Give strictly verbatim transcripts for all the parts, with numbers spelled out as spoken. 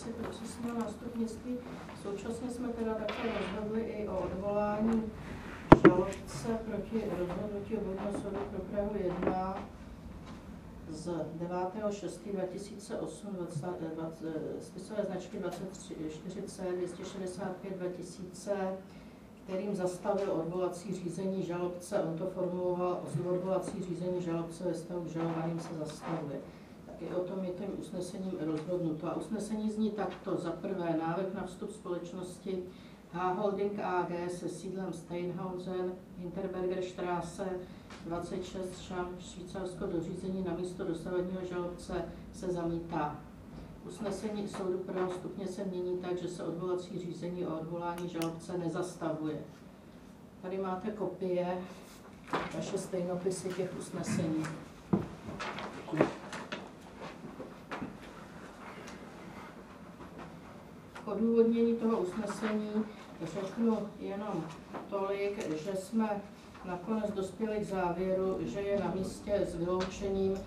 věci procesního nástupnictví. Současně jsme teda také rozhodli i o odvolání žalobce proti rozhodnutí Obvodního soudu pro Prahu jedna z devátého šestého dva tisíce osm spisové značky dvacet čtyři C dvě stě šedesát pět dva tisíce, kterým zastavil odvolací řízení žalobce. On to formuloval, odvolací řízení žalobce ve stavu žalovaným se zastavuje. Tak i o tom je tím usnesením rozhodnuto. A usnesení zní takto. Za prvé, návrh na vstup společnosti H Holding A G se sídlem Steinhausen, Hinterberger Straße dvacet šest Švýcarsko do řízení na místo dosavadního žalobce se zamítá. Usnesení soudu prvního stupně se mění tak, že se odvolací řízení o odvolání žalobce nezastavuje. Tady máte kopie, vaše stejnopisy těch usnesení. Děkuji. K odůvodnění toho usnesení řeknu jenom tolik, že jsme nakonec dospěli k závěru, že je na místě s vyloučením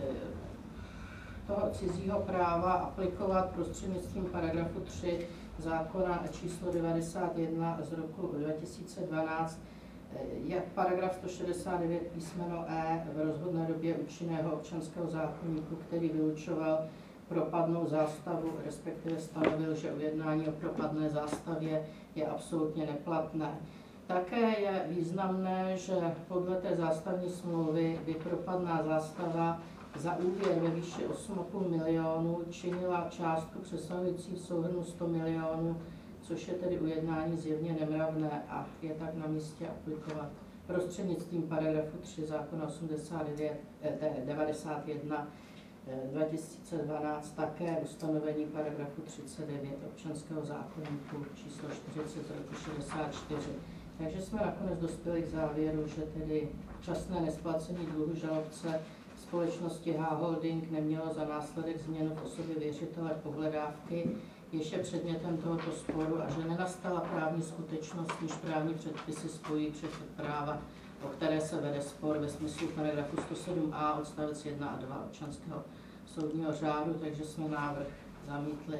toho cizího práva aplikovat prostřednictvím paragrafu tři zákona číslo devadesát jedna z roku dva tisíce dvanáct, jak paragraf sto šedesát devět písmeno E v rozhodné době účinného občanského zákoníku, který vylučoval propadnou zástavu, respektive stanovil, že ujednání o propadné zástavě je absolutně neplatné. Také je významné, že podle té zástavní smlouvy by propadná zástava za úvěr ve výši osm a půl milionu činila částku přesahující v souhrnu sto milionů, což je tedy ujednání zjevně nemravné a je tak na místě aplikovat prostřednictvím paragrafu tři zákona osmdesát devět, devadesát jedna dva tisíce dvanáct také ustanovení paragrafu třicet devět občanského zákoníku číslo čtyřicet z roku šedesát čtyři. Takže jsme nakonec dospěli k závěru, že tedy časné nesplacení dluhu žalobce společnosti H Holding nemělo za následek změnu v osobě věřitele pohledávky, jež je předmětem tohoto sporu, a že nenastala právní skutečnost, níž právní předpisy spojí předmět práva, o které se vede spor ve smyslu paragrafu sto sedm a odstavec jedna a dva občanského soudního řádu, takže jsme návrh zamítli.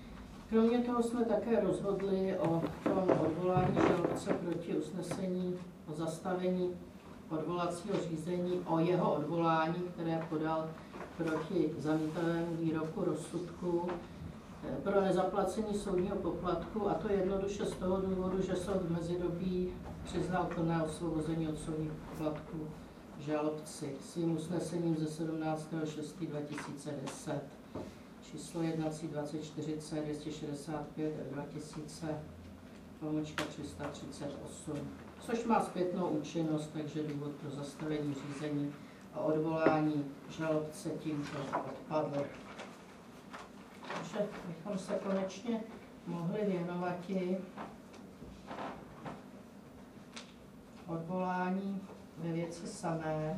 Kromě toho jsme také rozhodli o tom odvolání žalobce proti usnesení o zastavení odvolacího řízení, o jeho odvolání, které podal proti zamítavému výroku rozsudku pro nezaplacení soudního poplatku, a to jednoduše z toho důvodu, že soud v mezidobí přiznal plné osvobození od soudních poplatků žalobci svým usnesením ze sedmnáctého šestého dva tisíce deset. Číslo jednací dvacet čtyři C dvě stě šedesát pět dva tisíce pomočka tři sta třicet osm, což má zpětnou účinnost, takže důvod pro zastavení řízení a odvolání žalobce tímto odpadl. Takže bychom se konečně mohli věnovat i odvolání ve věci samé.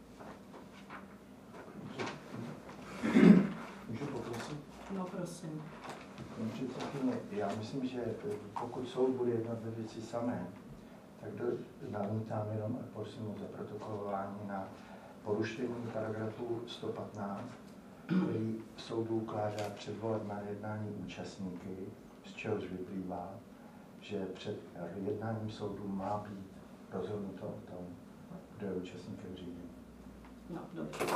Můžu poprosit? No, prosím. Já myslím, že pokud soud bude jednat ve věci samé, tak namítám jenom a prosím o zaprotokolování na porušení paragrafu sto patnáct, který soudu ukládá předvolat na jednání účastníky, z čehož vyplývá, že před jednáním soudu má být rozhodnuto o tom, kdo je účastníkem řízení. No, dobře.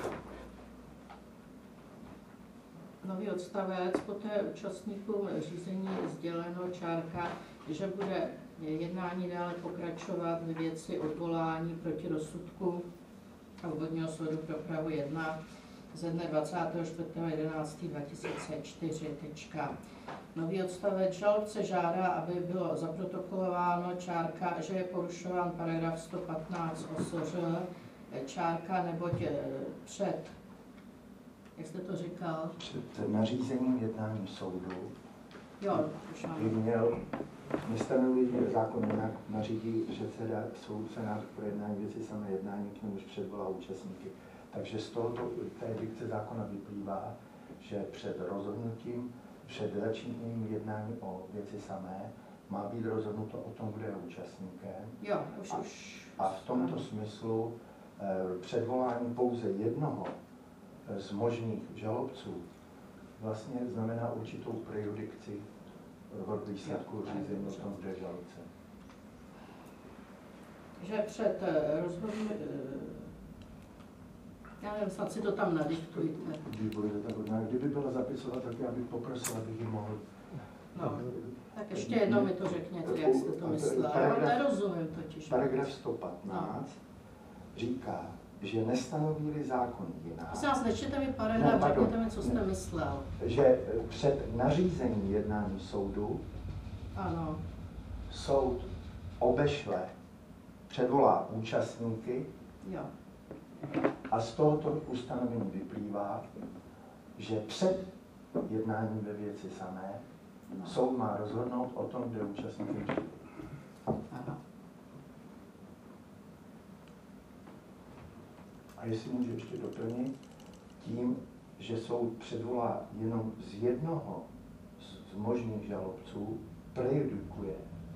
Nový odstavec, poté účastníkům řízení sděleno čárka, že bude jednání dále pokračovat ve věci odvolání proti rozsudku Obvodního soudu pro Prahu jedna ze dne dvacátého čtvrtého jedenáctého dva tisíce čtyři. Tečka. Nový odstavec, žalobce žádá, aby bylo zaprotokolováno čárka, že je porušován paragraf sto patnáct O S Ř, čárka, neboť před, jak jste to říkal? Před nařízením jednání soudu jo, by měl, nestanoví zákon jinak, nařídí předseda soud senát pro jednání věci samé jednání, k němuž předvolá účastníky. Takže z tohoto, té dikce zákona vyplývá, že před rozhodnutím, před začínáním jednání o věci samé, má být rozhodnuto o tom, kdo je účastníkem. Jo, už, a, už. a v tomto smyslu eh, předvolání pouze jednoho z možných žalobců vlastně znamená určitou prejudikci od výsledku řízení o tom, kde žalce. Že před rozhodnutím, já nevím, snad si to tam nadiktujte. Kdyby byla zapisovat, tak já bych poprosil, abych ji mohl. No, tak ještě jednou mi to řekněte, jak jste to myslel. Já vám nerozumím totiž. Paragraf sto patnáct říká, že nestanoví-li zákon jiná. Prosím vás, nečtěte mi paragraf, no, řekněte mi, co jste myslel. Že před nařízením jednání soudu ano. soud obešle, předvolá účastníky. Jo. A z tohoto ustanovení vyplývá, že před jednáním ve věci samé no. soud má rozhodnout o tom, kde účastníky přijde. Aha. A jestli můžu ještě doplnit, tím, že soud předvolá jenom z jednoho z možných žalobců, prejudikuje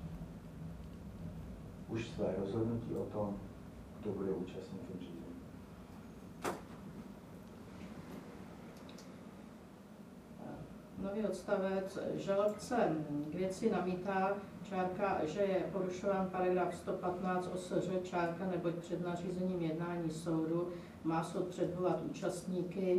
už své rozhodnutí o tom, kdo bude účastníkem řízení. Nový odstavec. Žalobce k věci namítá, čárka, že je porušován paragraf sto patnáct O S Ř, čárka, neboť před nařízením jednání soudu má soud předvolat účastníky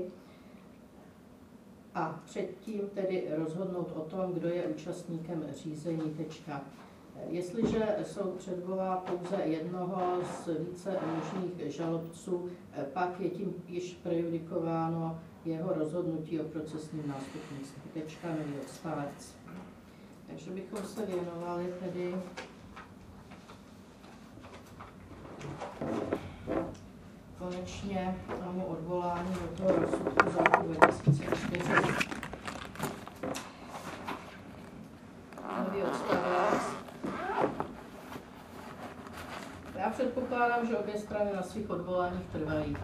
a předtím tedy rozhodnout o tom, kdo je účastníkem řízení. Tečka. Jestliže soud předvolá pouze jednoho z více možných žalobců, pak je tím již prejudikováno jeho rozhodnutí o procesním nástupnictví. Tečka, nový odstavec. Takže bychom se věnovali tedy konečně tomu odvolání do toho rozsudku z roku dva tisíce čtyři. Nový odstavec. Já předpokládám, že obě strany na svých odvoláních trvají.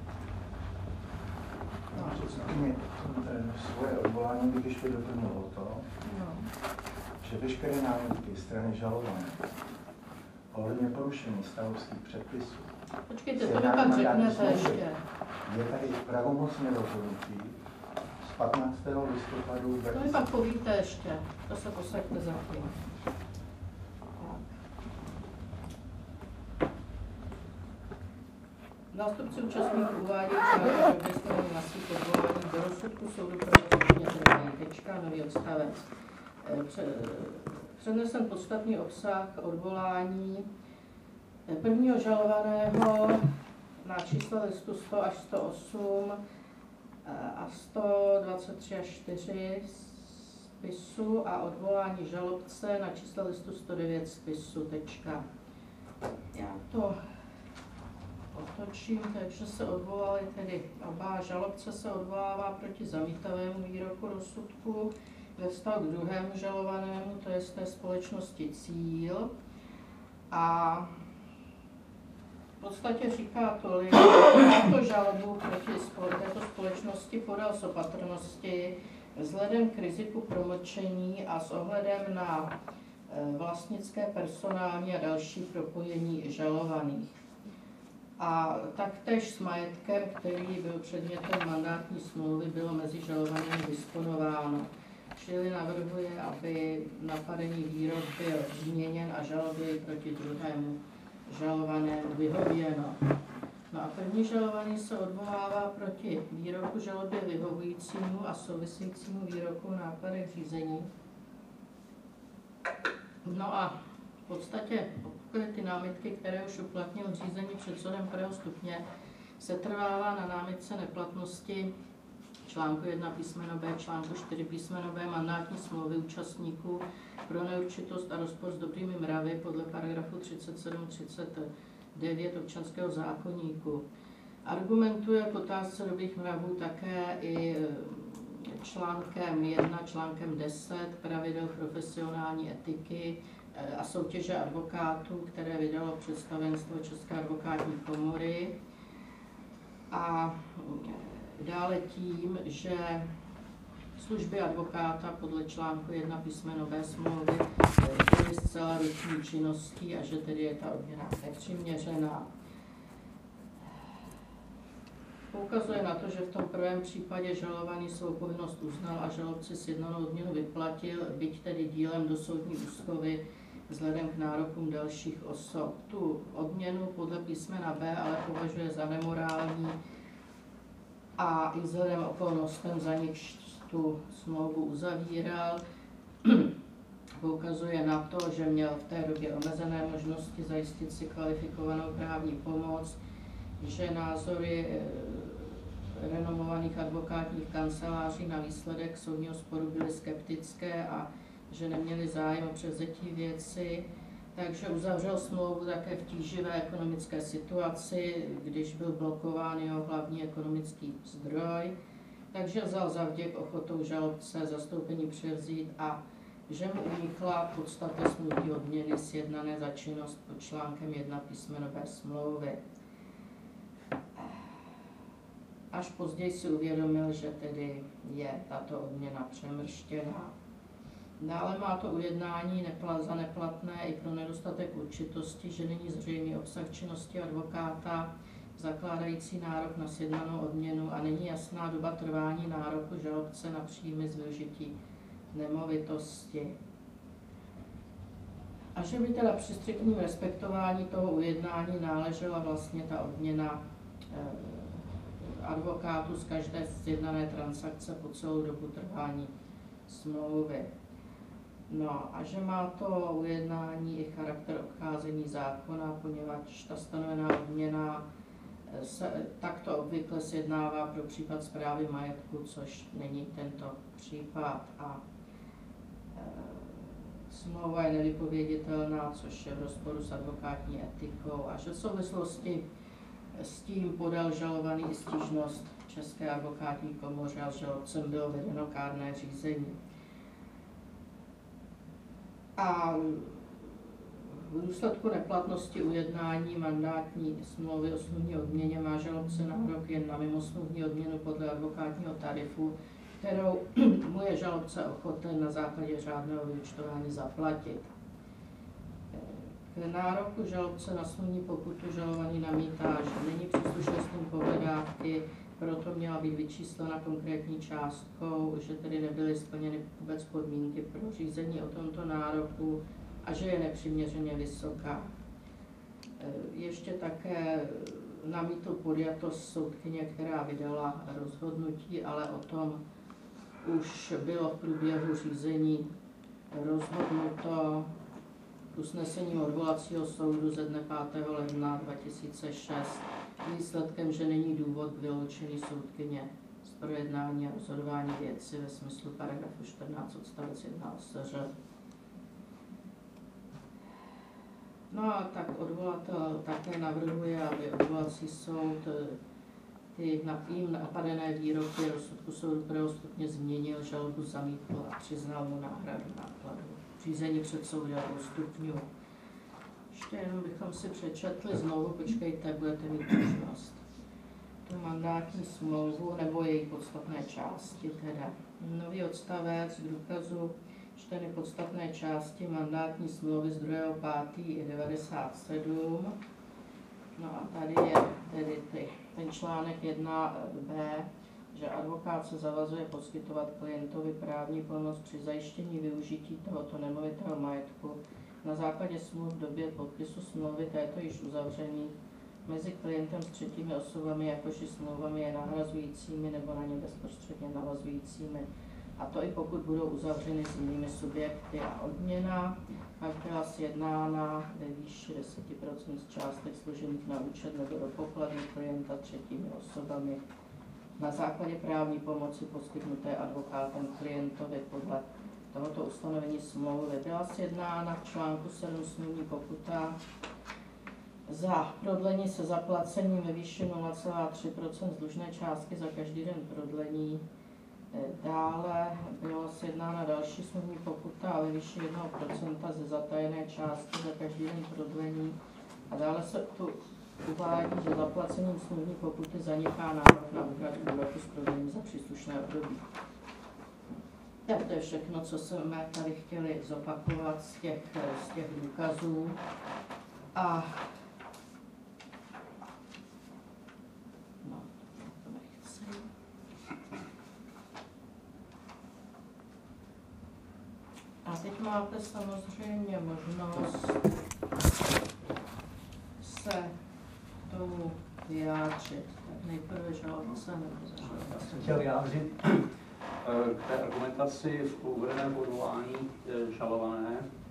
No, předsedkyně, svoje odvolání bych ještě doplnilo to, no. že veškeré námitky strany žalované ohledně porušení stavovských předpisů. Počkejte, to mi pak řeknete ještě. Je tady pravomocné rozhodnutí z patnáctého listopadu. To mi pak povíte ještě, to se posaďte zatím. Zástupci účastníků uvádí, že obě strany na svých odvolání do rozsudku soudu pravomocně trvají. Tečka, nový odstavec. Přednesen podstatný obsah odvolání prvního žalovaného na číslo listu sto až sto osm a sto dvacet tři až čtyři spisu a odvolání žalobce na číslo listu sto devět spisu. Tečka. Já to otočím, takže se odvolali tedy oba. Žalobce se odvolává proti zamítavému výroku rozsudku ve vztahu k druhému žalovanému, to je z té společnosti Cíl. A v podstatě říká tolik, že tato žalobu proti této společnosti podal z opatrnosti vzhledem k riziku promlčení a s ohledem na vlastnické, personální a další propojení žalovaných. A taktéž s majetkem, který byl předmětem mandátní smlouvy, bylo mezi žalovanými disponováno. Čili navrhuje, aby napadený výrok byl změněn a žaloby proti druhému žalovanému vyhověno. No a první žalovaný se odvolává proti výroku žalobě vyhovujícímu a souvisejícímu výroku v nákladech řízení. No a v podstatě ty námitky, které už uplatnil v řízení před soudem prvního stupně, se trvává na námitce neplatnosti článku jedna písmeno B, článku čtyři písmeno B mandátní smlouvy účastníků pro neurčitost a rozpor s dobrými mravy podle paragrafu třicet sedm třicet devět občanského zákoníku. Argumentuje k otázce dobrých mravů také i článkem jedna, článkem deset pravidel profesionální etiky a soutěže advokátů, které vydalo představenstvo České advokátní komory. A dále tím, že služby advokáta podle článku jedna písmeno B smlouvy byly zcela ruční činností a že tedy je ta odměna nepřiměřená. Poukazuje na to, že v tom prvém případě žalovaný svou povinnost uznal a žalobci sjednanou odměnu vyplatil, byť tedy dílem do soudní úschovy vzhledem k nárokům dalších osob. Tu odměnu podle písmena B ale považuje za nemorální a i vzhledem okolnostem, za nichž tu smlouvu uzavíral, poukazuje na to, že měl v té době omezené možnosti zajistit si kvalifikovanou právní pomoc, že názory renomovaných advokátních kanceláří na výsledek soudního sporu byly skeptické a že neměli zájem o převzetí věci, takže uzavřel smlouvu také v tíživé ekonomické situaci, když byl blokován jeho hlavní ekonomický zdroj, takže vzal za vděk ochotou žalobce zastoupení převzít a že mu unikla podstata smluvní odměny sjednané za činnost pod článkem jedna písmeno B smlouvy. Až později si uvědomil, že tedy je tato odměna přemrštěná. Dále má to ujednání za neplatné i pro nedostatek určitosti, že není zřejmý obsah činnosti advokáta zakládající nárok na sjednanou odměnu a není jasná doba trvání nároku žalobce na příjmy z využití nemovitosti. A že by teda při striktním respektování toho ujednání náležela vlastně ta odměna advokátu z každé sjednané transakce po celou dobu trvání smlouvy. No a že má to ujednání i charakter obcházení zákona, poněvadž ta stanovená odměna se takto obvykle sjednává pro případ správy majetku, což není tento případ. A e, smlouva je nevypověditelná, což je v rozporu s advokátní etikou a že v souvislosti s tím podal žalovaný i stížnost České advokátní komoře a žalobcem bylo vedeno kárné řízení. A v důsledku neplatnosti ujednání mandátní smlouvy o smluvní odměně má žalobce nárok jen na mimosmluvní odměnu podle advokátního tarifu, kterou mu je žalobce ochoten na základě řádného vyúčtování zaplatit. K nároku žalobce na smluvní pokutu žalovaný namítá, že není příslušnostním pohledávky, proto měla být vyčíslena konkrétní částkou, že tedy nebyly splněny vůbec podmínky pro řízení o tomto nároku a že je nepřiměřeně vysoká. Ještě také namítl podjatost soudkyně, která vydala rozhodnutí, ale o tom už bylo v průběhu řízení rozhodnuto usnesením odvolacího soudu ze dne pátého ledna dva tisíce šest výsledkem, že není důvod k vyloučení soudkyně z projednání a rozhodování věci ve smyslu paragrafu čtrnáct odstavec jedna O S Ř. No a tak odvolatel také navrhuje, aby odvolací soud ty jím napadené výroky rozsudku soudu prvního stupně změnil, žalobu zamítl a přiznal mu náhradu nákladů. Řízení před soudem dvou stupňů. Ještě jenom bychom si přečetli znovu, počkejte, budete mít možnost. Tu mandátní smlouvu nebo její podstatné části teda. Nový odstavec k důkazu čteny podstatné části mandátní smlouvy z druhého pátého devadesát sedm. No a tady je tedy ty, ten článek jedna B, že advokát se zavazuje poskytovat klientovi právní pomoc při zajištění využití tohoto nemovitého majetku na základě smluv v době podpisu smlouvy této již uzavřený mezi klientem s třetími osobami, jakož i smlouvami je nahrazujícími nebo na ně bezprostředně navazujícími. A to i pokud budou uzavřeny s jinými subjekty. A odměna pak byla sjednána ve výši deset procent z částek složených na účet nebo do pokladu klienta třetími osobami na základě právní pomoci poskytnuté advokátem klientovi podle tohoto ustanovení smlouvy. Byla sjednána v článku sedm smluvní pokuta za prodlení se zaplacením ve výši nula celá tři procenta z dlužné částky za každý den prodlení. Dále byla sjednána další smluvní pokuta ve výši jednoho procenta ze zatajené částky za každý den prodlení. A dále se tu uvádí, že zaplacením smluvní pokuty zaniká nárok na úhradu úroku z prodlení za příslušné období. Tak to je všechno, co jsme tady chtěli zopakovat z těch, z těch důkazů. A no, to teď máte samozřejmě možnost se k tomu vyjádřit. Tak nejprve žalobce nebo žalobce. Já jsem chtěl vyjádřit k té argumentaci v uvedeném odvolání žalované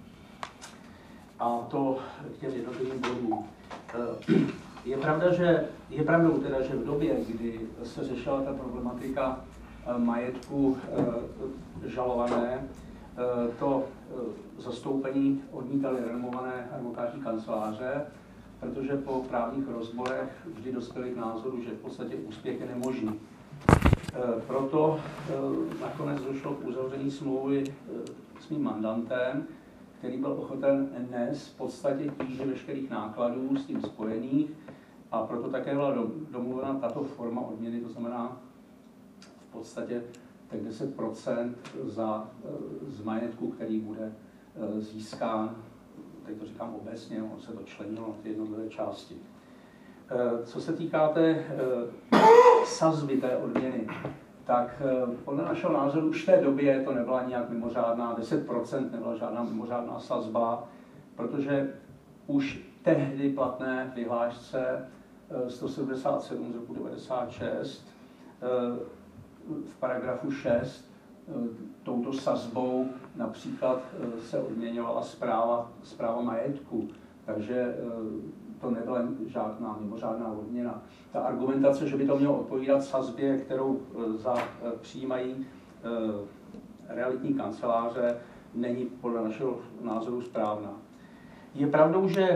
a to k těm jednotlivým bodům. Je pravda, že je pravdou teda, že v době, kdy se řešila ta problematika majetku žalované, to zastoupení odmítaly renomované advokátní kanceláře, protože po právních rozborech vždy dospěli k názoru, že v podstatě úspěch je nemožný. Proto nakonec došlo k uzavření smlouvy s mým mandantem, který byl ochoten nést v podstatě tíži veškerých nákladů s tím spojených a proto také byla domluvena tato forma odměny, to znamená v podstatě tak deset procent za, z majetku, který bude získán, teď to říkám obecně, on se to členilo na ty jednotlivé části. Co se týká té sazby té odměny, tak podle našeho názoru už v té době to nebyla nějak mimořádná, deset procent nebyla žádná mimořádná sazba, protože už tehdy platné vyhlášce sto sedmdesát sedm z roku devadesát šest v paragrafu šest touto sazbou například se odměňovala správa, správa majetku, takže to nebyla žádná mimořádná odměna. Ta argumentace, že by to mělo odpovídat sazbě, kterou za přijímají realitní kanceláře, není podle našeho názoru správná. Je pravdou, že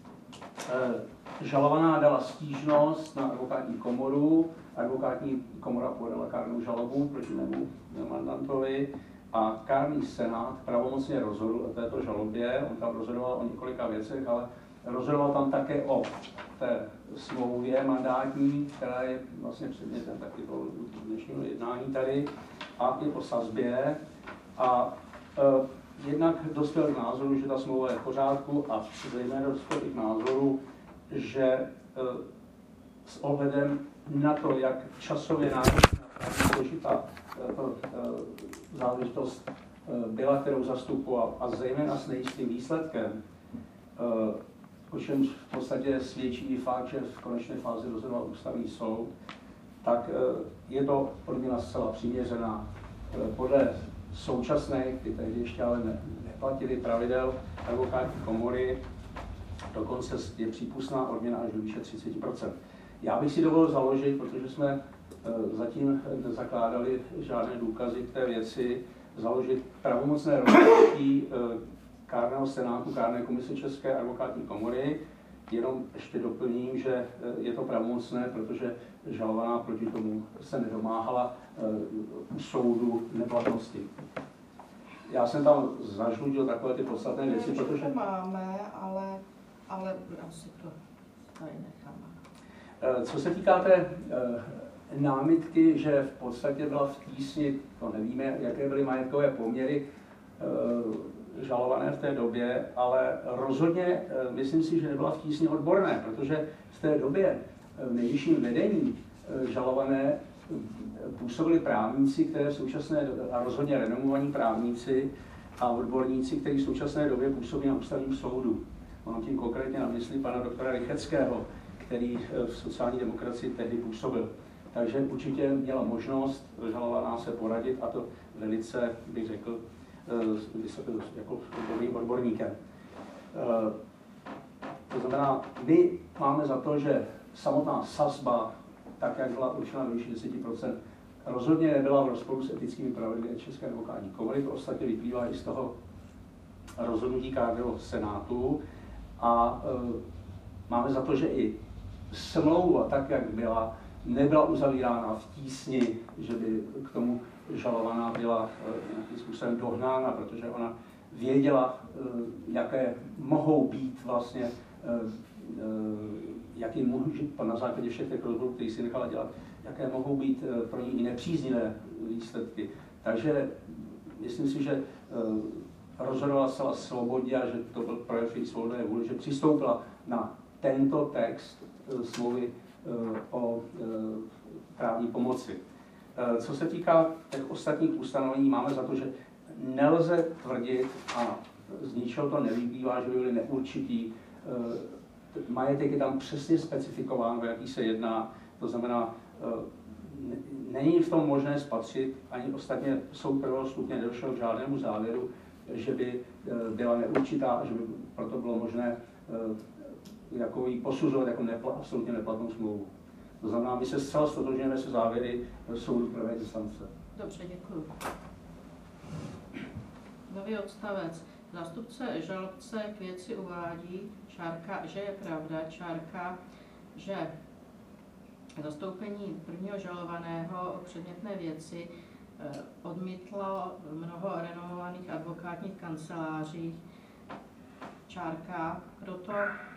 žalovaná dala stížnost na advokátní komoru, advokátní komora podala kárnou žalobu proti mému mandantovi a kárný senát pravomocně rozhodl o této žalobě. On tam rozhodoval o několika věcech, ale rozhodoval tam také o té smlouvě mandátní, která je vlastně předmětem taky toho dnešního jednání tady, a i o sazbě. A e, jednak dospěl k názoru, že ta smlouva je v pořádku a zejména dospěl k názoru, že e, s ohledem na to, jak časově náročná složitá záležitost byla, kterou zastupoval, a zejména s nejistým výsledkem, o čemž v podstatě svědčí i fakt, že v konečné fázi rozhodoval ústavní soud, tak je to odměna zcela přiměřená. Podle současné, kdy tehdy ještě ale ne, neplatili pravidel advokátní komory, dokonce je přípustná odměna až do výše třicet procent. Já bych si dovolil založit, protože jsme zatím nezakládali žádné důkazy k té věci, založit pravomocné rozhodnutí kárného senátu, kárné komise České advokátní komory. Jenom ještě doplním, že je to pravomocné, protože žalovaná proti tomu se nedomáhala u soudu neplatnosti. Já jsem tam zažludil takové ty podstatné věci, ne, protože... to máme, ale, ale asi to tady necháme. Co se týká té námitky, že v podstatě byla v tísni, to nevíme, jaké byly majetkové poměry žalované v té době, ale rozhodně myslím si, že nebyla v tísni odborné, protože v té době v nejvyšším vedení žalované působili právníci, které v současné době, a rozhodně renomovaní právníci a odborníci, kteří v současné době působí na ústavním soudu. Mám tím konkrétně na mysli pana doktora Rycheckého, který v sociální demokracii tehdy působil. Takže určitě měla možnost žalovaná se poradit, a to velice, bych řekl, jako dobrým odborníkem. To znamená, my máme za to, že samotná sazba, tak jak byla určena do výši deset procent, rozhodně nebyla v rozporu s etickými pravidly České advokátní komory. To ostatně vyplývá i z toho rozhodnutí kárného senátu. A e, máme za to, že i smlouva, tak jak byla, nebyla uzavírána v tísni, že by k tomu žalovaná byla nějakým způsobem dohnána, protože ona věděla, jaké mohou být vlastně, jaký může, na základě všech těch rozborů, který si nechala dělat, jaké mohou být pro ní i nepříznivé výsledky. Takže myslím si, že rozhodovala zcela svobodně a že to byl projev její svobodné vůle, že přistoupila na tento text smlouvy o právní pomoci. Co se týká těch ostatních ustanovení, máme za to, že nelze tvrdit, a z ničeho to nevyplývá, že by byly neurčitý. Majetek je tam přesně specifikován, o jaký se jedná, to znamená, není v tom možné spatřit, ani ostatně soud prvního stupně nedošel k žádnému závěru, že by byla neurčitá a že by proto bylo možné jako ji posuzovat jako nepla, absolutně neplatnou smlouvu. To znamená, my se zcela stotožňujeme se závěry soudu prvé instance. Dobře, děkuji. Nový odstavec. Zástupce žalobce k věci uvádí, čárka, že je pravda, čárka, že zastoupení prvního žalovaného o předmětné věci odmítlo mnoho renomovaných advokátních kanceláří, čárka, proto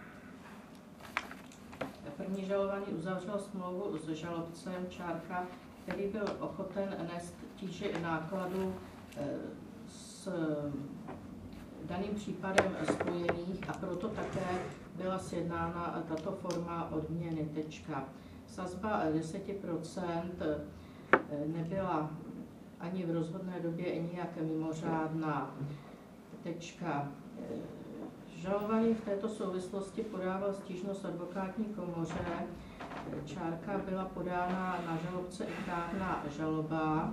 první žalovaný uzavřel smlouvu s žalobcem, čárka, který byl ochoten nést tíži nákladů s daným případem spojených a proto také byla sjednána tato forma odměny. Tečka. Sazba deset procent nebyla ani v rozhodné době nijak mimořádná. Tečka. Žalovaný v této souvislosti podával stížnost advokátní komoře. Čárka byla podána na žalobce i kárná žaloba.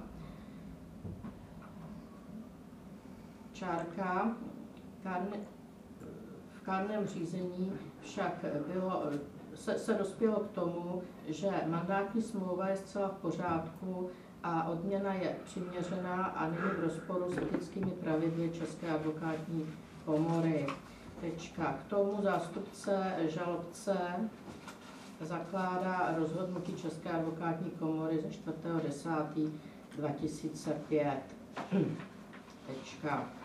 Čárka. Kárne, v kárném řízení však bylo, se, se dospělo k tomu, že mandátní smlouva je zcela v pořádku a odměna je přiměřená a není v rozporu s etickými pravidly České advokátní komory. Tečka. K tomu zástupce žalobce zakládá rozhodnutí České advokátní komory ze čtvrtého desátého dva tisíce pět. Tečka.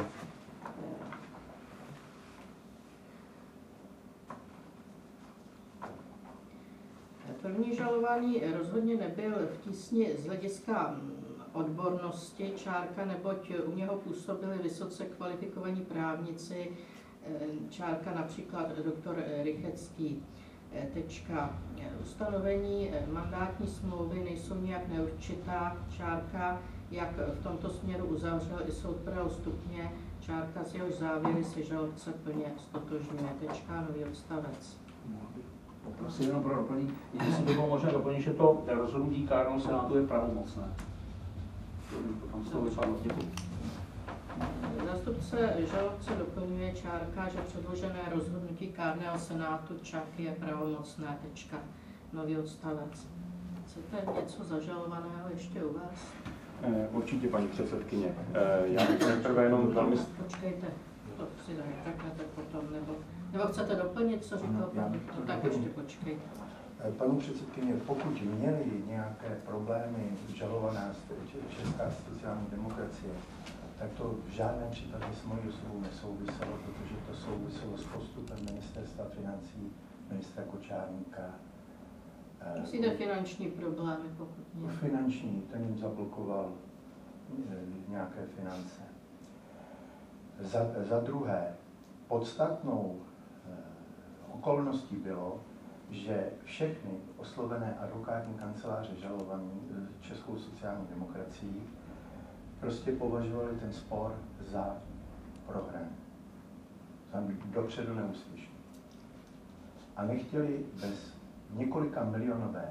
První žalovaný rozhodně nebyl v tísni z hlediska odbornosti, čárka, neboť u něho působili vysoce kvalifikovaní právníci, čárka například doktor Rychecký. Tečka. Ustanovení mandátní smlouvy nejsou nijak neurčitá, čárka, jak v tomto směru uzavřel i soud prvního stupně, čárka z jehož závěry se žalobce plně stotožňuje. Tečka, nový odstavec. Prosím jenom pro doplnění, jestli by bylo možné doplnit, že to rozhodnutí kárného senátu je pravomocné. Tam z toho vypadlo. Děkuji. Zástupce žalobce doplňuje, čárka, že předložené rozhodnutí kárného senátu čak je pravomocné. Tečka. Nový odstavec. Chcete něco zažalovaného ještě uvést? Určitě, paní předsedkyně. Já bych nejprve jenom velmi... Počkejte, to si řeknete potom, nebo, nebo chcete doplnit, co říkal pan doktor, tak ještě počkejte. Paní předsedkyně, pokud měli nějaké problémy žalovaná Česká sociální demokracie, tak to v žádném případě s mojí osobou nesouviselo, protože to souviselo s postupem ministerstva financí, ministra Kočárníka. Myslíte finanční problémy, pokud ne? Finanční, ten jim zablokoval nějaké finance. Za, za druhé, podstatnou eh, okolností bylo, že všechny oslovené advokátní kanceláře žalované Českou sociální demokracií prostě považovali ten spor za prohraný, za dopředu neúspěšný. A nechtěli bez několika milionové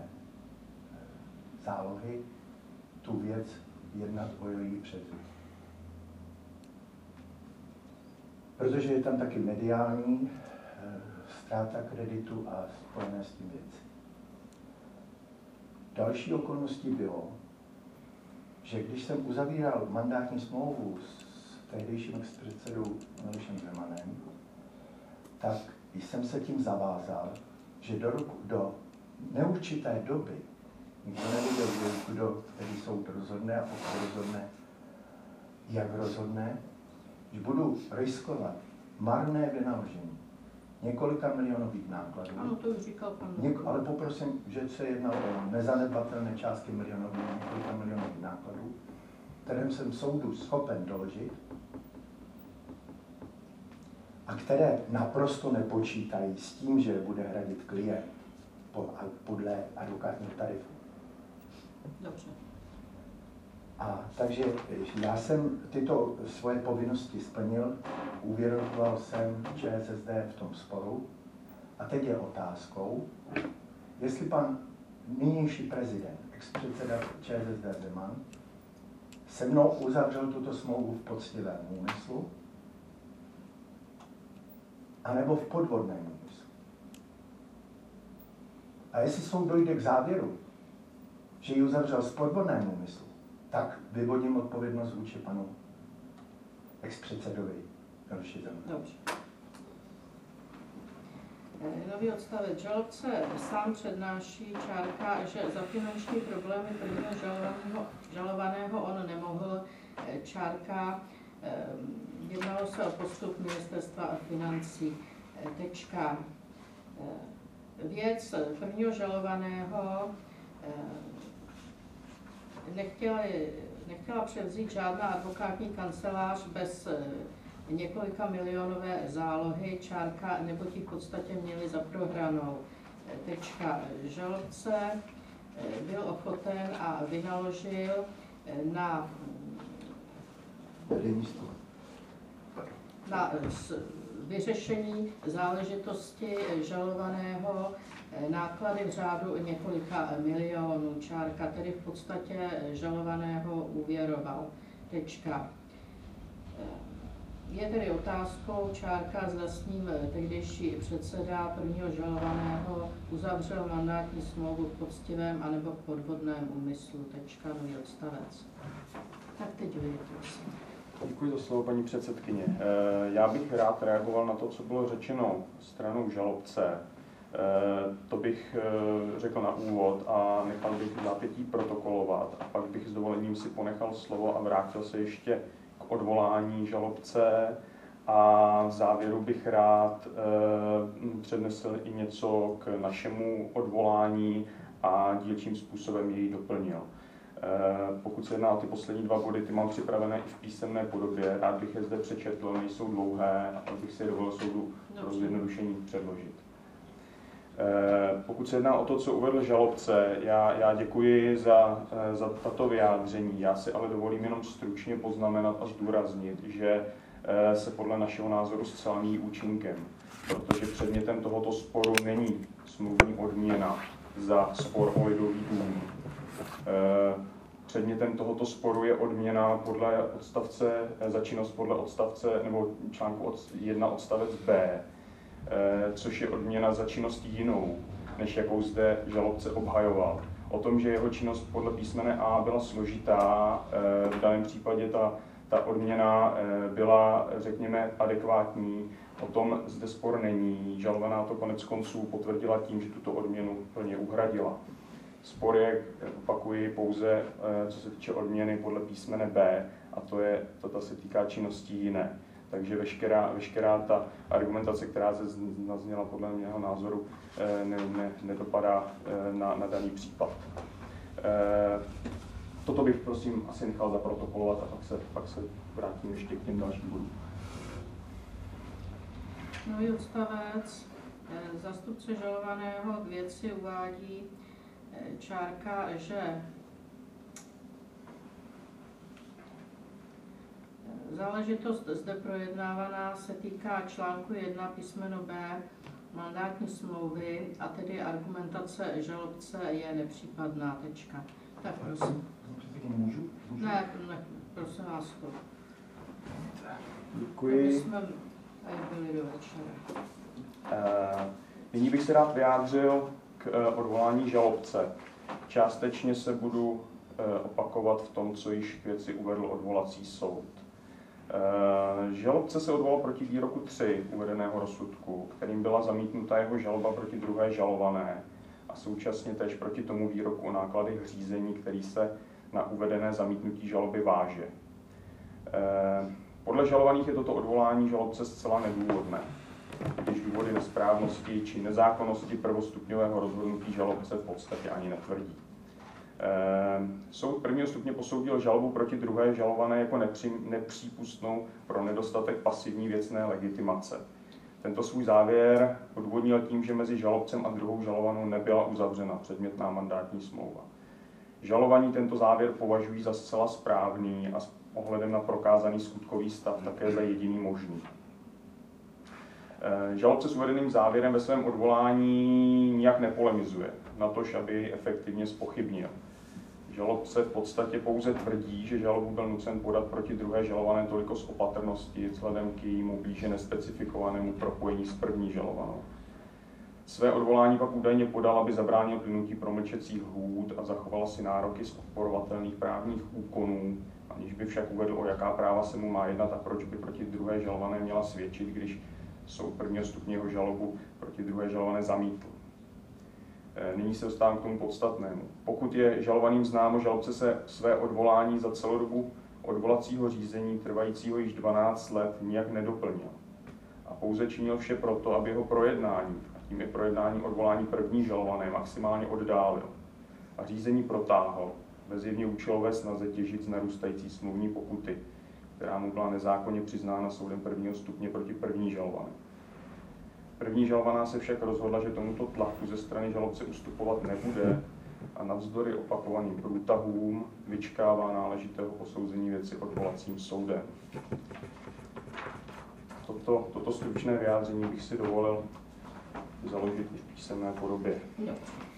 zálohy tu věc jednat o její převzetí. Protože je tam taky mediální ztráta kreditu a spojené s tím věci. Další okolností bylo, že když jsem uzavíral mandátní smlouvu s tehdejším předsedou Milošem Zemanem, tak jsem se tím zavázal, že do, roku, do neurčité doby, nikdo nevěděl, kdo, který soud rozhodne a pokud rozhodne, jak rozhodne, že budu riskovat marné vynaložení několika milionových nákladů. Ano, to už říkal pan. Něk, ale poprosím, že se jedná o nezanedbatelné částky milionových, několika milionových nákladů, kterým jsem soudu schopen doložit a které naprosto nepočítají s tím, že bude hradit klient podle advokátních tarifů. Dobře. A takže já jsem tyto svoje povinnosti splnil, uvěroval jsem ČSSD v tom sporu a teď je otázkou, jestli pan nynější prezident, ex-předseda ČSSD Zeman, se mnou uzavřel tuto smlouvu v poctivém úmyslu, anebo v podvodném úmyslu. A jestli soud dojde k závěru, že ji uzavřel s podvodném úmyslu, tak vyvodím odpovědnost vůči panu ex-předsedovi Miloši Zemanovi. Dobře. Nový odstavec. Žalobce sám přednáší čárka, že za finanční problémy prvního žalovaného, žalovaného on nemohl. Čárka, jednalo se o postup ministerstva financí. Tečka. Věc prvního žalovaného nechtěla, nechtěla převzít žádná advokátní kancelář bez několika milionové zálohy, čárka, nebo ti v podstatě měli za prohranou. Tečka. Žalobce byl ochoten a vynaložil na, na vyřešení záležitosti žalovaného náklady v řádu několika milionů, čárka, tedy v podstatě žalovaného úvěroval. Tečka. Je tedy otázkou, čárka, zda s ním tehdejší předseda prvního žalovaného uzavřel mandátní smlouvu v poctivém anebo v podvodném úmyslu. Tečka, nový odstavec. Tak teď vy, prosím. Děkuji za slovo, paní předsedkyně. Já bych rád reagoval na to, co bylo řečeno stranou žalobce. To bych řekl na úvod a nechal bych zápětí protokolovat a pak bych s dovolením si ponechal slovo a vrátil se ještě k odvolání žalobce a v závěru bych rád přednesl i něco k našemu odvolání a dílčím způsobem jej doplnil. Pokud se jedná o ty poslední dva body, ty mám připravené i v písemné podobě, rád bych je zde přečetl, nejsou dlouhé a pak bych si je dovolil soudu pro zjednodušení předložit. Pokud se jedná o to, co uvedl žalobce, já, já děkuji za, za tato vyjádření. Já si ale dovolím jenom stručně poznamenat a zdůraznit, že se podle našeho názoru zcela míjí účinkem, protože předmětem tohoto sporu není smluvní odměna za spor o Lidový dům. Předmětem tohoto sporu je odměna podle odstavce, za činnost podle odstavce nebo článku jedna odstavec B, což je odměna za činnost jinou, než jakou zde žalobce obhajoval. O tom, že jeho činnost podle písmene A byla složitá, v daném případě ta, ta odměna byla, řekněme, adekvátní, o tom zde spor není. Žalovaná to konec konců potvrdila tím, že tuto odměnu plně uhradila. Spor je, opakuji, pouze co se týče odměny podle písmene B, a to je, to se týká činnosti jiné. Takže veškerá, veškerá ta argumentace, která se nazněla podle mého názoru, ne, ne, nedopadá na, na daný případ. Toto bych prosím asi nechal zaprotokolovat a pak se, pak se vrátím ještě k těm dalším bodům. Nový odstavec. Zástupce žalovaného k věci uvádí čárka, že záležitost zde projednávaná se týká článku jedna písmeno B mandátní smlouvy a tedy argumentace žalobce je nepřípadná. Tečka. Tak prosím. Můžu? Ne, ne, prosím vás to. Děkuji. To jsme tady byli do večera. Uh, nyní bych se rád vyjádřil k uh, odvolání žalobce. Částečně se budu uh, opakovat v tom, co již k věci uvedl odvolací soud. Uh, žalobce se odvolal proti výroku tři uvedeného rozsudku, kterým byla zamítnuta jeho žaloba proti druhé žalované a současně též proti tomu výroku o nákladech řízení, který se na uvedené zamítnutí žaloby váže. Uh, podle žalovaných je toto odvolání žalobce zcela nedůvodné, když důvody nesprávnosti či nezákonnosti prvostupňového rozhodnutí žalobce v podstatě ani netvrdí. Soud prvního stupně posoudil žalobu proti druhé žalované jako nepří, nepřípustnou pro nedostatek pasivní věcné legitimace. Tento svůj závěr odůvodnil tím, že mezi žalobcem a druhou žalovanou nebyla uzavřena předmětná mandátní smlouva. Žalovaní tento závěr považují za zcela správný a s ohledem na prokázaný skutkový stav také za jediný možný. Žalobce s uvedeným závěrem ve svém odvolání nijak nepolemizuje, natož aby efektivně zpochybnil. Žalobce v podstatě pouze tvrdí, že žalobu byl nucen podat proti druhé žalované toliko z opatrnosti vzhledem k jejímu blíže nespecifikovanému propojení s první žalovanou. Své odvolání pak údajně podal, aby zabránil plynutí promlčecích lhůt a zachoval si nároky z odporovatelných právních úkonů, aniž by však uvedl, o jaká práva se mu má jednat a proč by proti druhé žalované měla svědčit, když soud prvního stupně jeho žalobu proti druhé žalované zamítl. Nyní se dostávám k tomu podstatnému. Pokud je žalovaným známo, žalobce se své odvolání za celou dobu odvolacího řízení trvajícího již dvanáct let nijak nedoplnil a pouze činil vše proto, aby jeho projednání, a tím je projednání odvolání první žalované, maximálně oddálil a řízení protáhl ve zjevně účelové snaze těžit z narůstající smluvní pokuty, která mu byla nezákonně přiznána soudem prvního stupně proti první žalované. První žalovaná se však rozhodla, že tomuto tlaku ze strany žalobce ustupovat nebude a navzdory opakovaným průtahům vyčkává náležitého posouzení věci odvolacím soudem. Toto, toto stručné vyjádření bych si dovolil založit i v písemné podobě. No.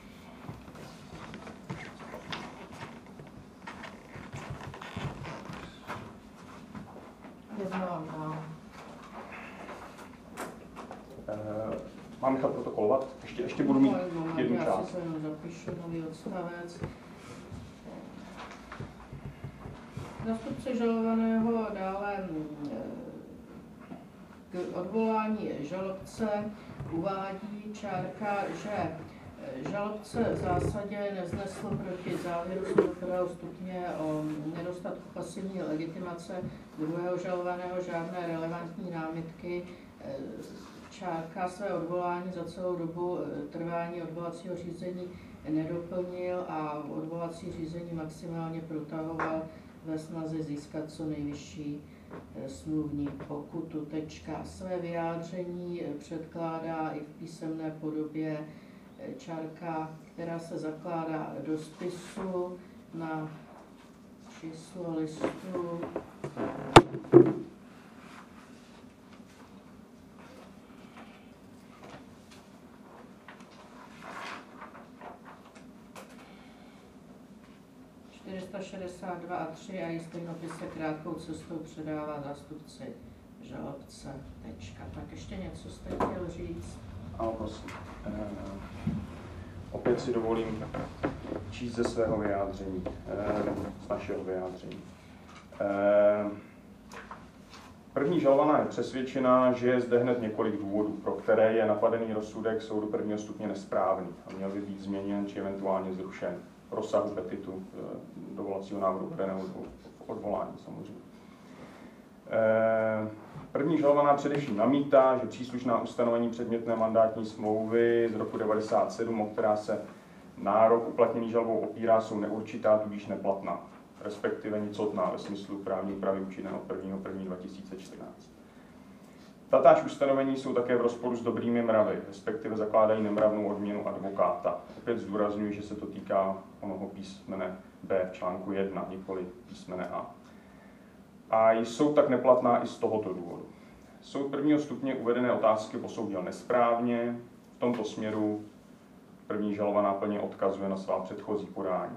Mám nechat protokolovat? Ještě, ještě budu mít jednu část. Já si to jenom zapíšu, nový odstavec. Zástupce žalovaného dále k odvolání žalobce uvádí čárka, že žalobce v zásadě neznesl proti závěru soudu prvního stupně o nedostatku pasivní legitimace druhého žalovaného žádné relevantní námitky. Čárka své odvolání za celou dobu trvání odvolacího řízení nedoplnil a odvolací řízení maximálně protahoval ve snaze získat co nejvyšší smluvní pokutu. Tečka. Své vyjádření předkládá i v písemné podobě čárka, která se zakládá do spisu na číslo listu čtyři šedesát dva a tři a její stejnopis se krátkou cestou předává zástupci žalobce. Tečka. Tak ještě něco jste chtěl říct? Ano, prosím. E, opět si dovolím číst ze svého vyjádření, e, z našeho vyjádření. E, první žalovaná je přesvědčená, že je zde hned několik důvodů, pro které je napadený rozsudek soudu prvního stupně nesprávný a měl by být změněn či eventuálně zrušen. Rozsahu petitu dovolacího návrhu uvedeného v odvolání samozřejmě. První žalovaná především namítá, že příslušná ustanovení předmětné mandátní smlouvy z roku devadesát sedm, o která se nárok uplatněný žalobou opírá, jsou neurčitá, tudíž neplatná, respektive nicotná ve smyslu právní úpravy účinného prvního prvního dva tisíce čtrnáct. Tatáž ustanovení jsou také v rozporu s dobrými mravy, respektive zakládají nemravnou odměnu advokáta. Opět zdůrazňuji, že se to týká onoho písmene B v článku jedna, nikoli písmene A. A jsou tak neplatná i z tohoto důvodu. Soud prvního stupně uvedené otázky posoudil nesprávně, v tomto směru první žalovaná plně odkazuje na svá předchozí podání.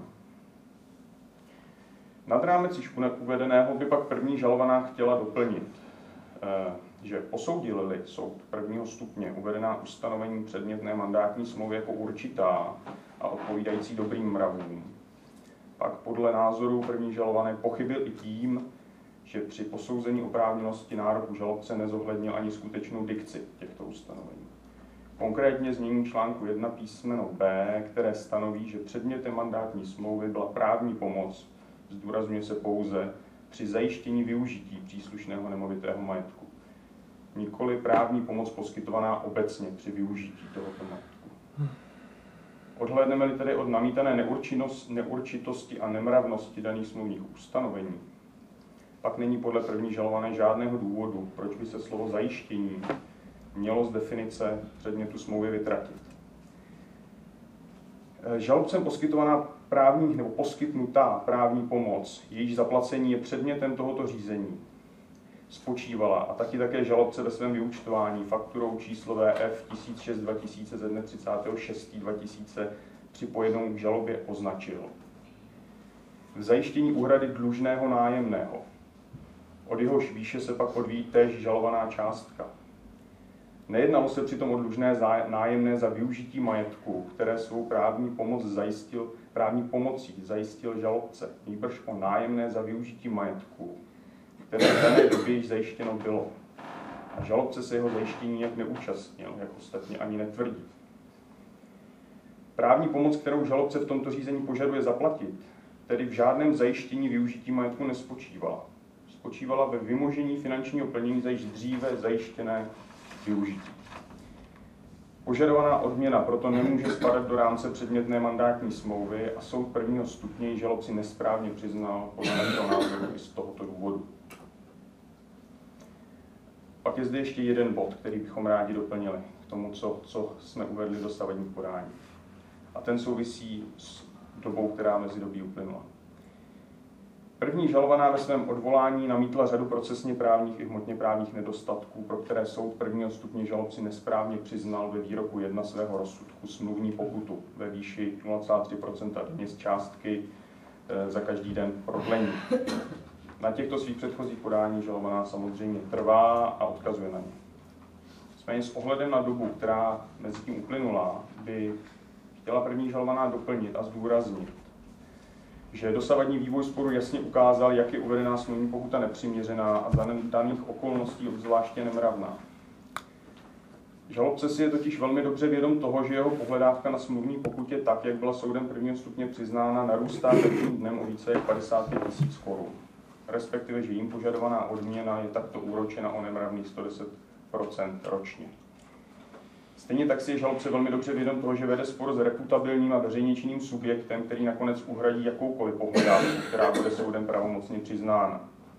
Nad rámec již uvedeného by pak první žalovaná chtěla doplnit, že posoudil-li soud prvního stupně uvedená ustanovení předmětné mandátní smlouvy jako určitá a odpovídající dobrým mravům, pak podle názoru první žalované pochybil i tím, že při posouzení oprávněnosti nároku žalobce nezohlednil ani skutečnou dikci těchto ustanovení. Konkrétně znění článku jedna písmeno B, které stanoví, že předmětem mandátní smlouvy byla právní pomoc, zdůrazňuje se pouze při zajištění využití příslušného nemovitého majetku. Nikoli právní pomoc poskytovaná obecně při využití tohoto majetku. Odhlédneme-li tedy od namítané neurčitosti a nemravnosti daných smluvních ustanovení, pak není podle první žalované žádného důvodu, proč by se slovo zajištění mělo z definice předmětu smlouvy vytratit. Žalobcem poskytovaná právní nebo poskytnutá právní pomoc, jejíž zaplacení je předmětem tohoto řízení, spočívala a taky také žalobce ve svém vyúčtování fakturou číslo V F tisíc šest dva tisíce ze dne třicátého šestého dva tisíce připojenou k žalobě označil. V zajištění úhrady dlužného nájemného. Od jehož výše se pak odvíjí též žalovaná částka. Nejednalo se přitom o dlužné nájemné za využití majetku, které svou právní pomoc zajistil, právní pomocí zajistil žalobce, nýbrž o nájemné za využití majetku, které v dané době již zajištěno bylo. A žalobce se jeho zajištění jak neúčastnil, jak ostatně ani netvrdí. Právní pomoc, kterou žalobce v tomto řízení požaduje zaplatit, tedy v žádném zajištění využití majetku nespočívala. Spočívala ve vymožení finančního plnění za již dříve zajištěné využití. Požadovaná odměna proto nemůže spadat do rámce předmětné mandátní smlouvy a soud prvního stupně ji žalobci nesprávně přiznal podle našeho názoru i z tohoto důvodu. Pak je zde ještě jeden bod, který bychom rádi doplnili k tomu, co, co jsme uvedli do dosavadních podání. A ten souvisí s dobou, která mezi dobí uplynula. První žalovaná ve svém odvolání namítla řadu procesně právních i hmotně právních nedostatků, pro které soud prvního stupně žalobci nesprávně přiznal ve výroku jedna svého rozsudku smluvní pokutu ve výši nula celá tři procenta denně z částky e, za každý den prodlení. Na těchto svých předchozích podání žalovaná samozřejmě trvá a odkazuje na ně. Nicméně s ohledem na dobu, která mezi tím uplynula, by chtěla první žalovaná doplnit a zdůraznit, že dosavadní vývoj sporu jasně ukázal, jak je uvedená smluvní pokuta nepřiměřená a za daných okolností obzvláště nemravná. Žalobce si je totiž velmi dobře vědom toho, že jeho pohledávka na smluvní pokutě tak, jak byla soudem prvního stupně přiznána, narůstá každým dnem o více jak padesát pět tisíc korun. Respektive, že jim požadovaná odměna je takto úročena o nemravných sto deset procent ročně. Stejně tak si je žalobce velmi dobře vědom toho, že vede spor s reputabilním a veřejně činným subjektem, který nakonec uhradí jakoukoliv pohledávku, která bude soudem pravomocně přiznána.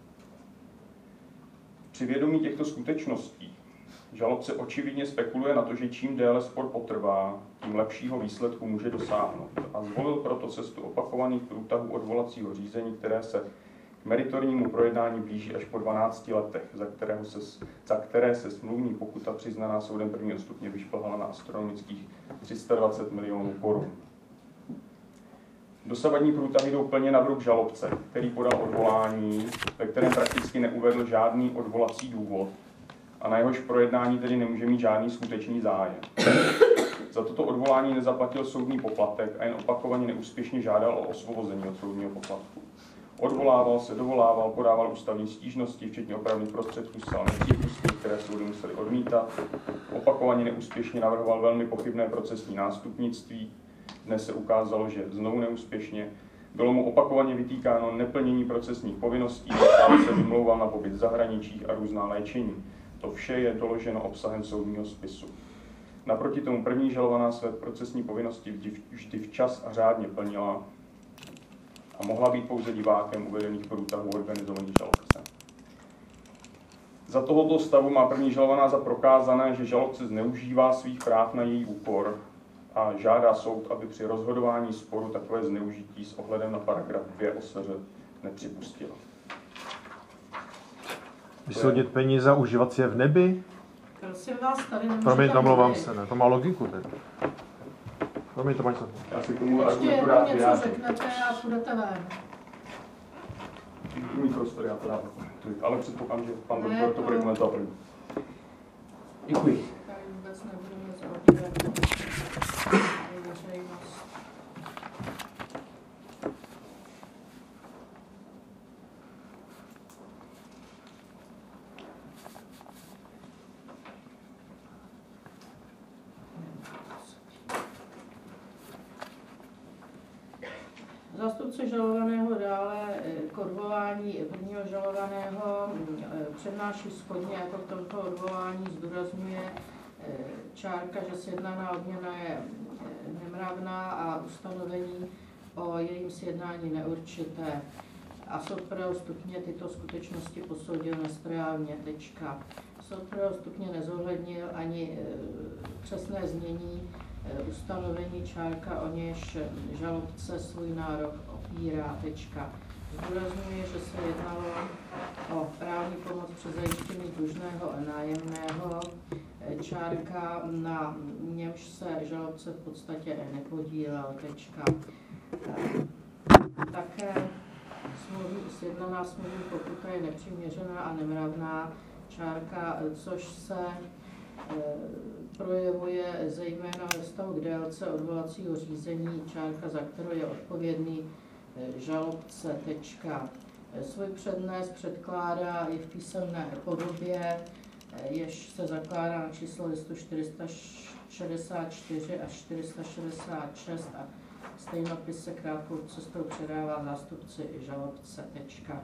Při vědomí těchto skutečností žalobce očividně spekuluje na to, že čím déle spor potrvá, tím lepšího výsledku může dosáhnout a zvolil proto cestu opakovaných průtahů odvolacího řízení, které se k meritornímu projednání blíží až po dvanácti letech, za, kterého se, za které se smluvní pokuta přiznaná soudem prvního stupně vyšplhala na astronomických tři sta dvacet milionů korun. Dosavadní průtahy jdou plně na vrub žalobce, který podal odvolání, ve kterém prakticky neuvedl žádný odvolací důvod a na jehož projednání tedy nemůže mít žádný skutečný zájem. Za toto odvolání nezaplatil soudní poplatek a jen opakovaně neúspěšně žádal o osvobození od soudního poplatku. Odvolával se, dovolával, podával ústavní stížnosti, včetně opravných prostředků zcela nepřípustných, které soudy museli odmítat. Opakovaně neúspěšně navrhoval velmi pochybné procesní nástupnictví. Dnes se ukázalo, že znovu neúspěšně. Bylo mu opakovaně vytýkáno neplnění procesních povinností, stále se vymlouval na pobyt v zahraničích a různá léčení. To vše je doloženo obsahem soudního spisu. Naproti tomu první žalovaná své procesní povinnosti vždy včas a řádně plnila a mohla být pouze divákem uvedených průtahů organizovaných žalobce. Za tohoto stavu má první žalovaná za prokázané, že žalobce zneužívá svých práv na její úkor a žádá soud, aby při rozhodování sporu takové zneužití s ohledem na paragraf dvě O S R nepřipustila. Vysoudit peníze a užívat si je v nebi? Prosím vás, tady nemůžete... Promiň, omlouvám se, ne, to má logiku. Ne? Promiň, to máš to. Já si k tomu Ještě argumentu jednou rád něco vyjádřím. řeknete a půjdete ven. Můj prostor, já to rád dokumentuji, ale předpokládám, že pan Ne, doktor to to- bude komentovat první. Děkuji. Tady vůbec nebudeme zaobírat veřejnost. Zástupce žalovaného dále k odvolání prvního žalovaného přednáší shodně, jako v tomto odvolání zdůrazňuje čárka, že sjednaná odměna je nemravná a ustanovení o jejím sjednání neurčité. A soud prvého stupně tyto skutečnosti posoudil nesprávně. Tečka. Soud prvého stupně nezohlednil ani přesné znění ustanovení čárka, o něž žalobce svůj nárok opírá, tečka. Zdůrazňuje, že se jednalo o právní pomoc při zajištění dlužného a nájemného, čárka, na němž se žalobce v podstatě nepodílel, tečka. Také sjednaná smluvní pokuta je nepřiměřená a nemravná, čárka, což se e, projevuje zejména ve vztahu k délce odvolacího řízení, čárka, za kterou je odpovědný e, žalobce, tečka. E, svůj přednes předkládá i v písemné podobě, e, jež se zakládá na číslo listu čtyři sta šedesát čtyři až čtyři sta šedesát šest a stejnopis se krátkou cestou předává zástupci žalobce, tečka.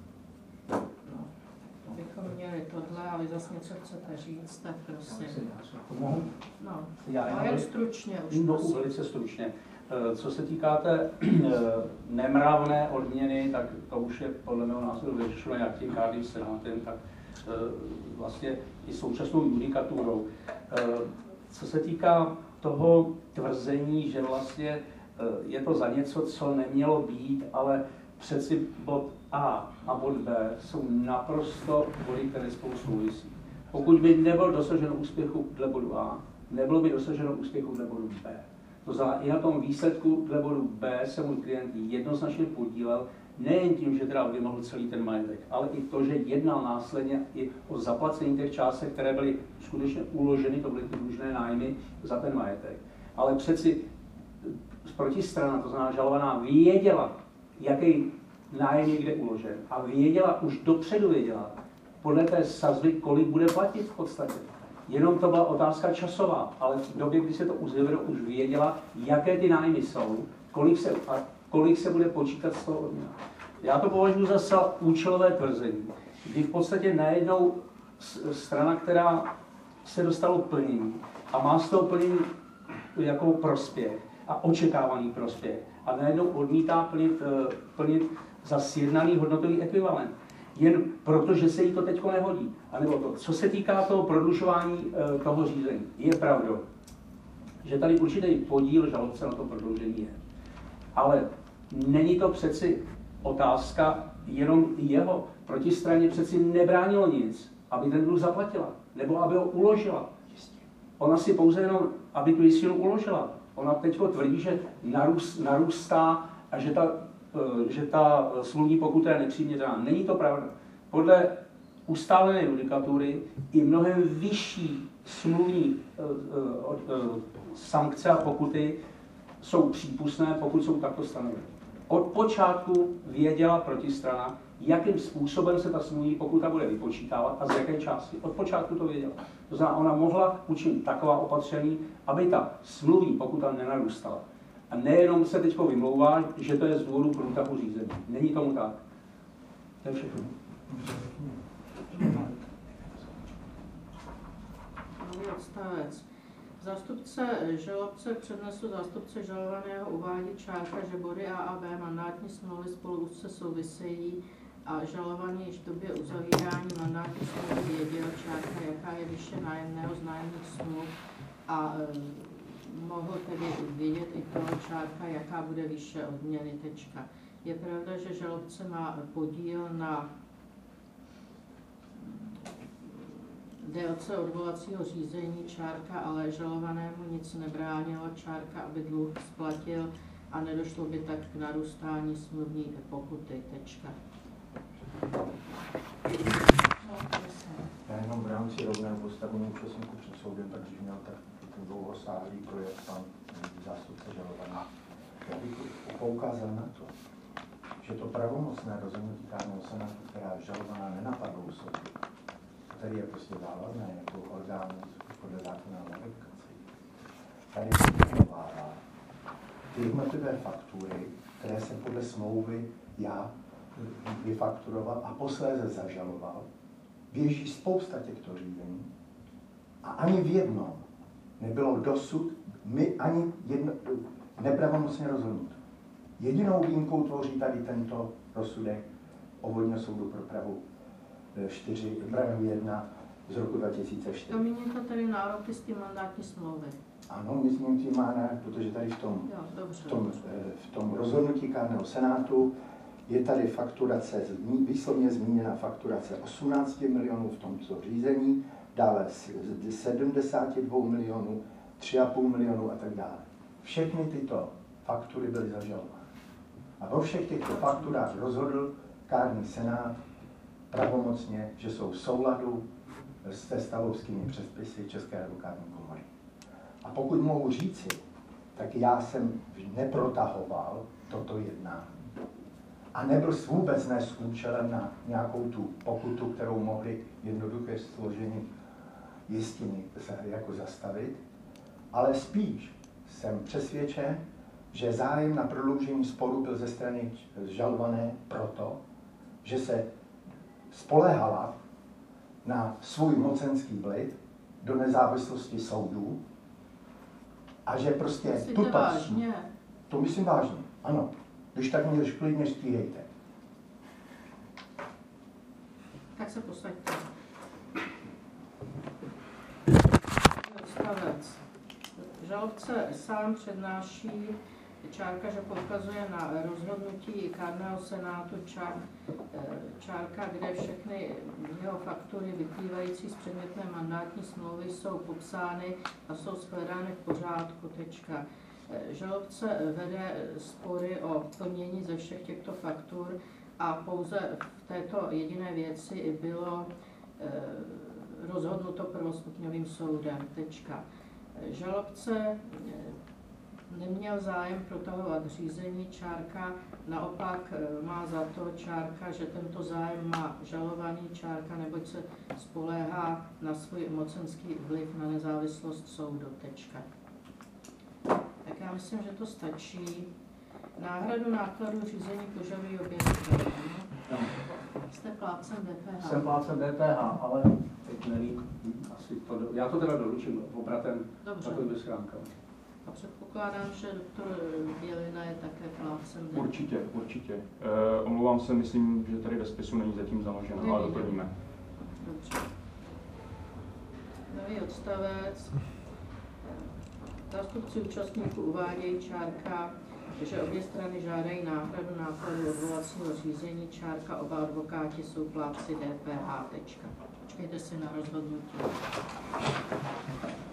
No, bychom měli tohle, a vy zase něco chcete říct, tak prosím. Mohu? No, Já ale jen stručně už. No, velice stručně. Co se týká té nemravné odměny, tak to už je podle mého názoru vyřešeno jak tím kárným senátem, tak vlastně i současnou judikaturou. Co se týká toho tvrzení, že vlastně je to za něco, co nemělo být, ale přeci bod A a bod B jsou naprosto body, které spolu souvisí. Pokud by nebylo dosaženo úspěchu dle bodu A, nebylo by dosaženo úspěchu dle bodu B. To znamená, i na tom výsledku dle bodu B se můj klient jednoznačně podílel, nejen tím, že teda vymohl celý ten majetek, ale i to, že jednal následně i o zaplacení těch částek, které byly skutečně uloženy, to byly ty dlužné nájmy za ten majetek. Ale přeci protistrana, to znamená žalovaná, věděla, jaký nájem je kde uložen a věděla, už dopředu věděla, podle té sazby, kolik bude platit v podstatě. Jenom to byla otázka časová, ale v době, kdy se to uzavřelo, už věděla, jaké ty nájmy jsou, kolik se, a kolik se bude počítat z toho odměna. Já to považuji za zcela účelové tvrzení, kdy v podstatě najednou strana, která se dostala plnění a má z toho plnění jako prospěch a očekávaný prospěch a najednou odmítá plnit, plnit za sjednaný hodnotový ekvivalent. Jen proto, že se jí to teď nehodí. A nebo to, co se týká toho prodlužování e, toho řízení, je pravdou, že tady určitý podíl žalobce na to prodloužení je. Ale není to přeci otázka jenom jeho. Protistraně přeci nebránilo nic, aby ten dluh zaplatila, nebo aby ho uložila. Ona si pouze jenom, aby tu jistinu uložila. Ona teď tvrdí, že narůst, narůstá a že ta, že ta smluvní pokuta je nepřiměřená. Není to pravda. Podle ustálené judikatury i mnohem vyšší smluvní sankce a pokuty jsou přípustné, pokud jsou takto stanoveny. Od počátku věděla protistrana, jakým způsobem se ta smluvní pokuta bude vypočítávat a z jaké části. Od počátku to věděla. To znamená, ona mohla učinit taková opatření, aby ta smluvní pokuta nenarůstala. A nejenom se teď vymlouvá, že to je z důvodu průtahu řízení. Není tomu tak. To je všechno. Nový odstavec. Zástupce žalobce přednesu zástupce žalovaného uvádí čárka, že body A a B mandátní smlouvy spolu úzce souvisejí a žalovaný již v době uzavírání mandátní smlouvy věděl čárka, jaká je výše nájemného z nájemních smluv a e, mohl tedy vědět i toho čárka, jaká bude výše odměny, tečka. Je pravda, že žalobce má podíl na délce odvolacího řízení čárka, ale žalovanému nic nebránilo čárka, aby dluh splatil a nedošlo by tak k narůstání smluvní pokuty, tečka. Já jenom v rámci rovného postavení účastníků před soudem, takže měl tak ten dlouhosáhlý projev pan zástupce žalovaný. Já bych poukázal na to, že to pravomocné rozhodnutí kárného senátu, která žalovaná nenapadlo u soudu, který je prostě závazné jako orgán podle zákona o verifikaci, tady se provádá ty jednotlivé faktury, které jsem podle smlouvy já vyfakturoval a posléze zažaloval, běží spousta těchto řízení a ani v jednom nebylo dosud my ani jedno, nepravomocně rozhodnuto. Jedinou výjimkou tvoří tady tento rozsudek Obvodního soudu pro Prahu čtyři, Prahu jedna z roku dva tisíce čtyři. Domíníte tedy nároky z té mandátní smlouvy? Ano, myslím tím má ne, protože tady v tom, Jo, dobře, v tom, dobře. v tom rozhodnutí kárného senátu je tady fakturace, výslovně zmíněna fakturace osmnáct milionů v tomto řízení, dále sedmdesát dva milionů, tři a půl milionů a tak dále. Všechny tyto faktury byly zažalovány. A vo všech těchto fakturách rozhodl kárný senát pravomocně, že jsou v souladu se stavovskými předpisy České advokátní komory. A pokud mohu říci, tak já jsem neprotahoval toto jednání. A nebyl vůbec ne s účelem na nějakou tu pokutu, kterou mohli jednoduché složení jistiny jako zastavit, ale spíš jsem přesvědčen, že zájem na prodloužení sporu byl ze strany žalované proto, že se spoléhala na svůj mocenský vliv do nezávislosti soudů a že prostě Myslíte tuto... vážně? To myslím vážně, ano. Když tak mě klidně stíhejte. Tak se posaďte. Odstavec. Žalobce sám přednáší čárka, že poukazuje na rozhodnutí kárného senátu čár, čárka, kde všechny jeho faktury vyplývající z předmětné mandátní smlouvy jsou popsány a jsou shledány v pořádku. Tečka. Žalobce vede spory o plnění ze všech těchto faktur a pouze v této jediné věci bylo rozhodnuto prvostupňovým soudem. Tečka. Žalobce neměl zájem protahovat řízení, čárka naopak má za to čárka, že tento zájem má žalovaný čárka, neboť se spoléhá na svůj mocenský vliv na nezávislost soudu. Tečka. Tak já myslím, že to stačí. Náhradu nákladů řízení požadují obě strany. Jste plátcem D P H. Jsem plátcem D P H, ale teď nevím, asi to, do... já to teda doručím obratem takovými schránkami. A předpokládám, že doktor Bělina je také plátcem D P H. Určitě, určitě. E, omlouvám se, myslím, že tady ve spisu není zatím založeno, ale doplníme. Dobře. Nový odstavec. Zástupci účastníků uvádějí čárka, že obě strany žádají náhradu nákladů odvolacího řízení, čárka, oba advokáti jsou plátci D P H. Tečka. Počkejte si na rozhodnutí.